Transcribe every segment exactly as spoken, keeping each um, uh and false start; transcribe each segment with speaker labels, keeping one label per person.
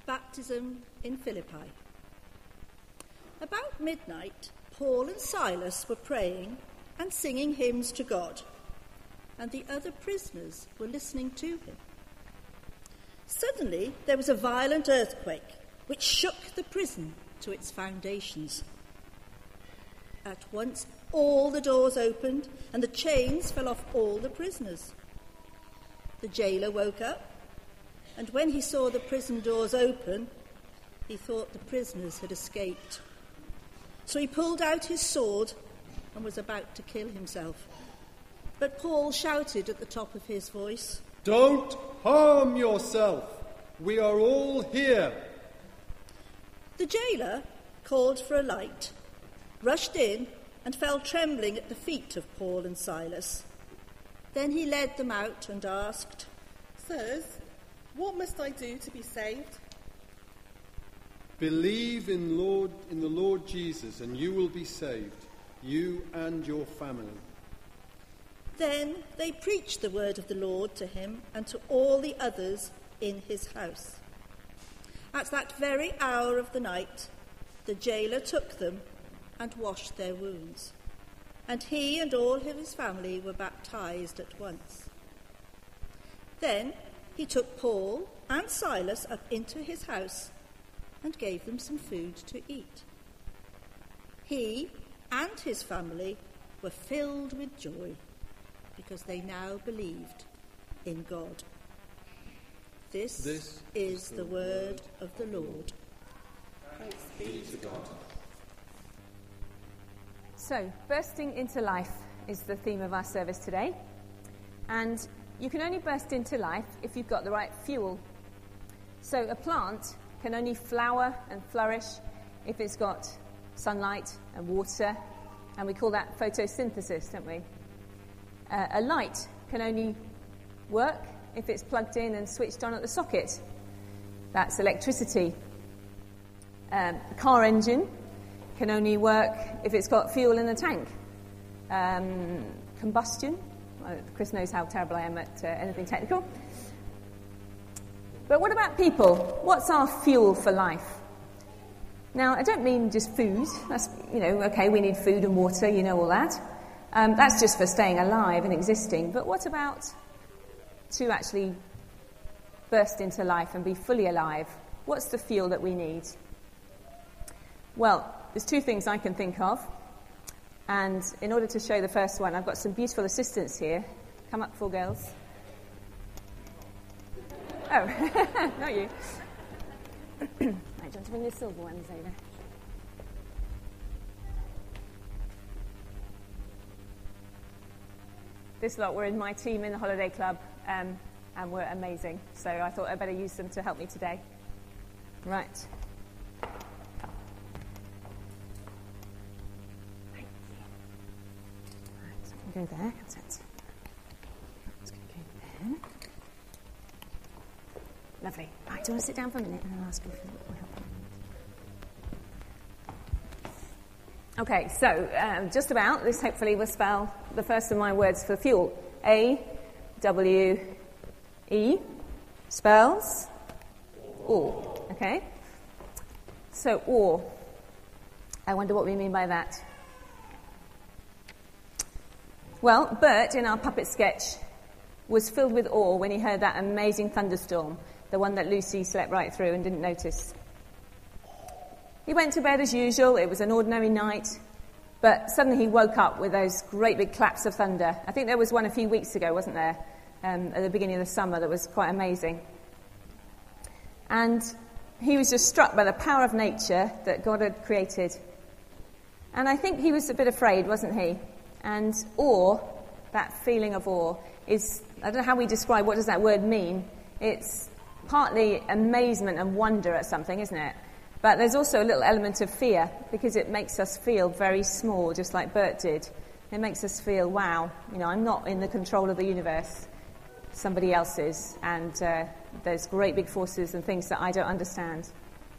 Speaker 1: baptism in Philippi. About midnight, Paul and Silas were praying and singing hymns to God, and the other prisoners were listening to him. Suddenly, there was a violent earthquake, which shook the prison to its foundations. At once, all the doors opened, and the chains fell off all the prisoners. The jailer woke up, and when he saw the prison doors open, he thought the prisoners had escaped. So he pulled out his sword and was about to kill himself. But Paul shouted at the top of his voice,
Speaker 2: "Don't harm yourself. We are all here."
Speaker 1: The jailer called for a light, rushed in, and fell trembling at the feet of Paul and Silas. Then he led them out and asked,
Speaker 3: "Sirs, what must I do to be saved?"
Speaker 2: Believe in Lord in the Lord Jesus, and you will be saved, you and your family.
Speaker 1: Then they preached the word of the Lord to him and to all the others in his house. At that very hour of the night, the jailer took them and washed their wounds, and he and all of his family were baptized at once. Then he took Paul and Silas up into his house and gave them some food to eat. He and his family were filled with joy because they now believed in God. This, this is the word of the Lord.
Speaker 3: Thanks be to God.
Speaker 4: So, bursting into life is the theme of our service today. And you can only burst into life if you've got the right fuel. So a plant can only flower and flourish if it's got sunlight and water, and we call that photosynthesis, don't we? Uh, a light can only work if it's plugged in and switched on at the socket. That's electricity. Um, a car engine can only work if it's got fuel in the tank. Um, combustion. Well, Chris knows how terrible I am at uh, anything technical. But what about people? What's our fuel for life? Now, I don't mean just food. That's, you know, okay, we need food and water, you know all that. Um, that's just for staying alive and existing. But what about to actually burst into life and be fully alive? What's the fuel that we need? Well, there's two things I can think of. And in order to show the first one, I've got some beautiful assistants here. Come up, four girls. Oh, not you. Right, do you want to bring the silver ones over? This lot were in my team in the holiday club, um, and were amazing. So I thought I'd better use them to help me today. Right. Thank you. Right, so I can go there. That's it. It's going to go there. Lovely. Right, do you want to sit down for a minute and I'll ask you for help? Okay, so um, just about, this hopefully will spell the first of my words for fuel. A, W, E, spells ore, okay? So ore, I wonder what we mean by that. Well, Bert, in our puppet sketch, was filled with awe when he heard that amazing thunderstorm, the one that Lucy slept right through and didn't notice. He went to bed as usual. It was an ordinary night. But suddenly he woke up with those great big claps of thunder. I think there was one a few weeks ago, wasn't there? Um, at the beginning of the summer that was quite amazing. And he was just struck by the power of nature that God had created. And I think he was a bit afraid, wasn't he? And awe, that feeling of awe, is, I don't know how we describe, what does that word mean? It's partly amazement and wonder at something, isn't it? But there's also a little element of fear, because it makes us feel very small, just like Bert did. It makes us feel, wow, you know, I'm not in the control of the universe. Somebody else is, and uh, there's great big forces and things that I don't understand.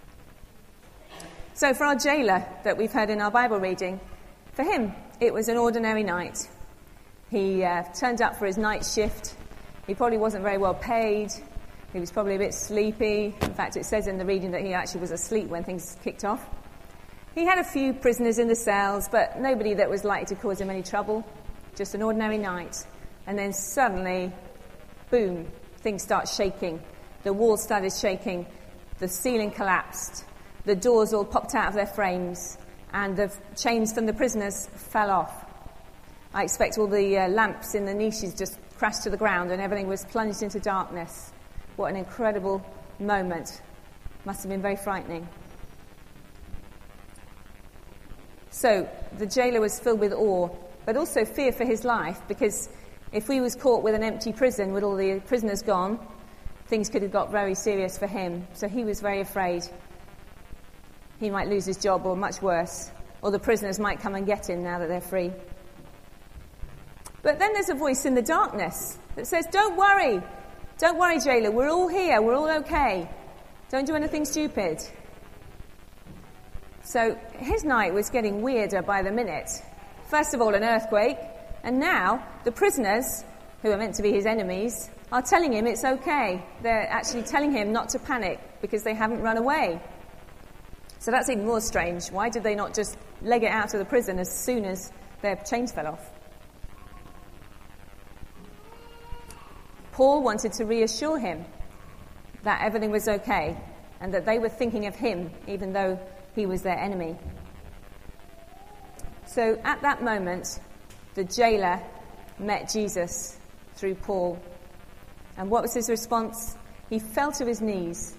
Speaker 4: So for our jailer that we've heard in our Bible reading, for him, it was an ordinary night. He uh, turned up for his night shift. He probably wasn't very well paid. He was probably a bit sleepy. In fact, it says in the reading that he actually was asleep when things kicked off. He had a few prisoners in the cells, but nobody that was likely to cause him any trouble. Just an ordinary night. And then suddenly, boom, things start shaking. The walls started shaking. The ceiling collapsed. The doors all popped out of their frames. And the chains from the prisoners fell off. I expect all the uh, lamps in the niches just crashed to the ground and everything was plunged into darkness. What an incredible moment. Must have been very frightening. So, the jailer was filled with awe, but also fear for his life, because if he was caught with an empty prison with all the prisoners gone, things could have got very serious for him. So he was very afraid. He might lose his job, or much worse, or the prisoners might come and get him now that they're free. But then there's a voice in the darkness that says, don't worry. Don't worry, jailer. We're all here. We're all okay. Don't do anything stupid. So his night was getting weirder by the minute. First of all, an earthquake. And now the prisoners, who are meant to be his enemies, are telling him it's okay. They're actually telling him not to panic because they haven't run away. So that's even more strange. Why did they not just leg it out of the prison as soon as their chains fell off? Paul wanted to reassure him that everything was okay and that they were thinking of him even though he was their enemy. So at that moment, the jailer met Jesus through Paul. And what was his response? He fell to his knees.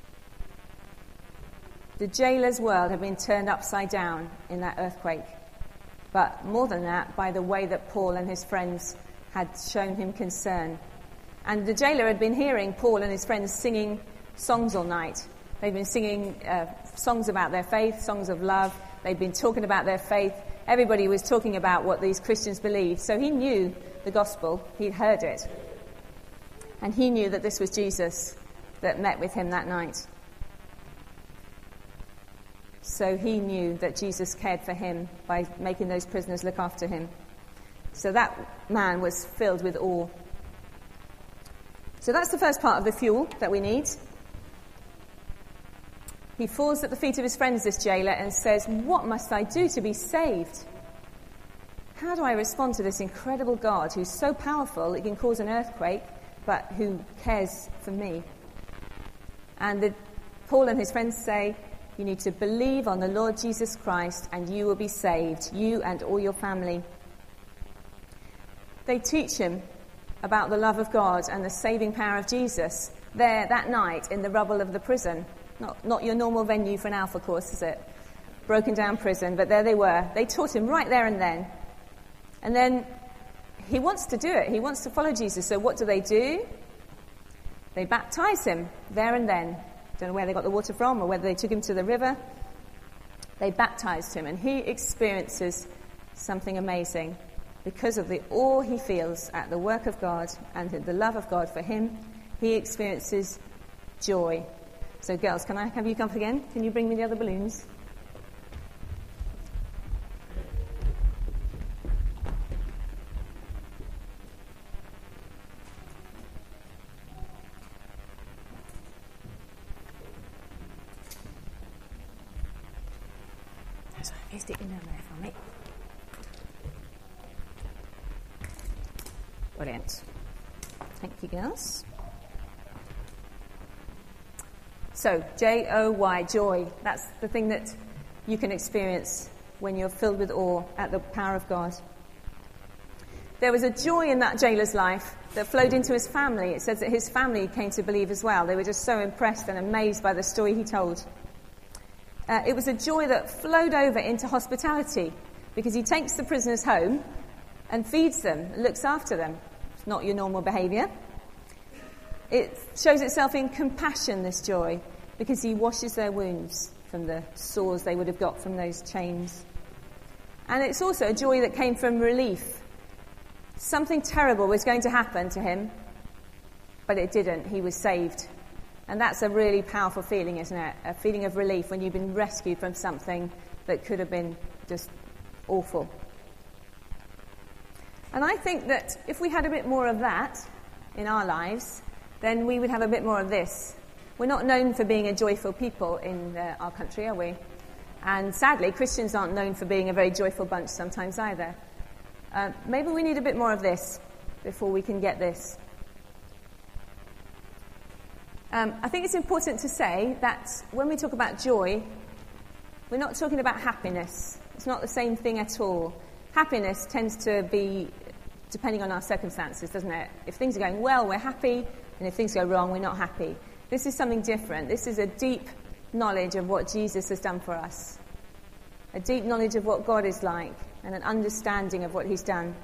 Speaker 4: The jailer's world had been turned upside down in that earthquake. But more than that, by the way that Paul and his friends had shown him concern. And the jailer had been hearing Paul and his friends singing songs all night. They'd been singing uh, songs about their faith, songs of love. They'd been talking about their faith. Everybody was talking about what these Christians believed. So he knew the gospel. He'd heard it. And he knew that this was Jesus that met with him that night. So he knew that Jesus cared for him by making those prisoners look after him. So that man was filled with awe. So that's the first part of the fuel that we need. He falls at the feet of his friends, this jailer, and says, what must I do to be saved? How do I respond to this incredible God who's so powerful it can cause an earthquake, but who cares for me? And the, Paul and his friends say, you need to believe on the Lord Jesus Christ and you will be saved, you and all your family. They teach him about the love of God and the saving power of Jesus there that night in the rubble of the prison. Not, not your normal venue for an Alpha course, is it? Broken down prison, but there they were. They taught him right there and then. And then he wants to do it. He wants to follow Jesus. So what do they do? They baptize him there and then. Don't know where they got the water from or whether they took him to the river. They baptized him and he experiences something amazing. Because of the awe he feels at the work of God and the love of God for him, he experiences joy. So girls, can I have you come up again? Can you bring me the other balloons? So if you stick them down there for me. Brilliant. Thank you, girls. So, J O Y, joy. That's the thing that you can experience when you're filled with awe at the power of God. There was a joy in that jailer's life that flowed into his family. It says that his family came to believe as well. They were just so impressed and amazed by the story he told. Uh, it was a joy that flowed over into hospitality because he takes the prisoners home and feeds them, looks after them. It's not your normal behaviour. It shows itself in compassion, this joy, because he washes their wounds from the sores they would have got from those chains. And it's also a joy that came from relief. Something terrible was going to happen to him, but it didn't. He was saved. And that's a really powerful feeling, isn't it? A feeling of relief when you've been rescued from something that could have been just awful. And I think that if we had a bit more of that in our lives, then we would have a bit more of this. We're not known for being a joyful people in uh, our country, are we? And sadly, Christians aren't known for being a very joyful bunch sometimes either. Uh, maybe we need a bit more of this before we can get this. Um, I think it's important to say that when we talk about joy, we're not talking about happiness. It's not the same thing at all. Happiness tends to be depending on our circumstances, doesn't it? If things are going well, we're happy, and if things go wrong, we're not happy. This is something different. This is a deep knowledge of what Jesus has done for us, a deep knowledge of what God is like, and an understanding of what he's done.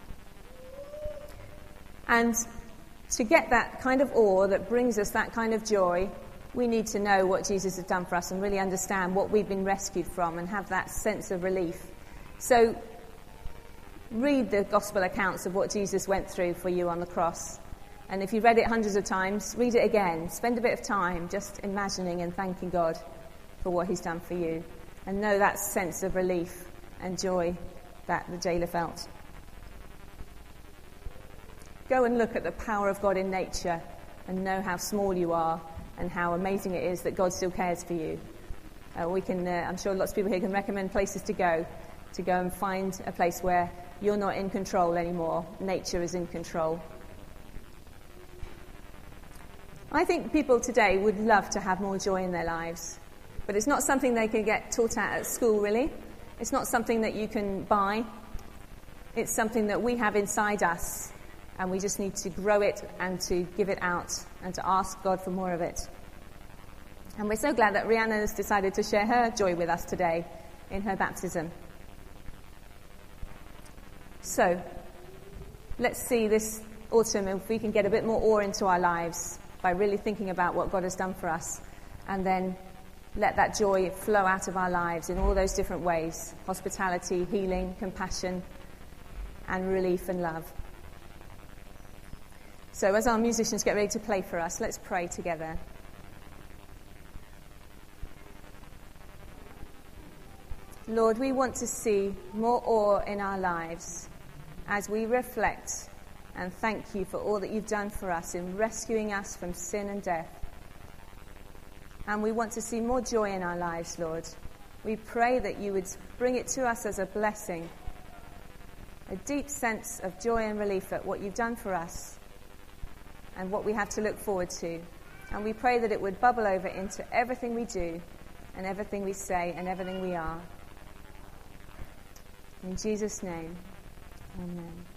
Speaker 4: And to get that kind of awe that brings us that kind of joy, we need to know what Jesus has done for us and really understand what we've been rescued from and have that sense of relief. So read the gospel accounts of what Jesus went through for you on the cross. And if you've read it hundreds of times, read it again. Spend a bit of time just imagining and thanking God for what he's done for you. And know that sense of relief and joy that the jailer felt. Go and look at the power of God in nature and know how small you are and how amazing it is that God still cares for you. Uh, we can, uh, I'm sure lots of people here can recommend places to go, to go and find a place where you're not in control anymore. Nature is in control. I think people today would love to have more joy in their lives, but it's not something they can get taught at at school, really. It's not something that you can buy. It's something that we have inside us, and we just need to grow it and to give it out and to ask God for more of it. And we're so glad that Rihanna has decided to share her joy with us today in her baptism. So, let's see this autumn if we can get a bit more awe into our lives by really thinking about what God has done for us, and then let that joy flow out of our lives in all those different ways: hospitality, healing, compassion, and relief and love. So as our musicians get ready to play for us, let's pray together. Lord, we want to see more awe in our lives as we reflect and thank you for all that you've done for us in rescuing us from sin and death. And we want to see more joy in our lives, Lord. We pray that you would bring it to us as a blessing, a deep sense of joy and relief at what you've done for us and what we have to look forward to. And we pray that it would bubble over into everything we do and everything we say and everything we are. In Jesus' name, amen.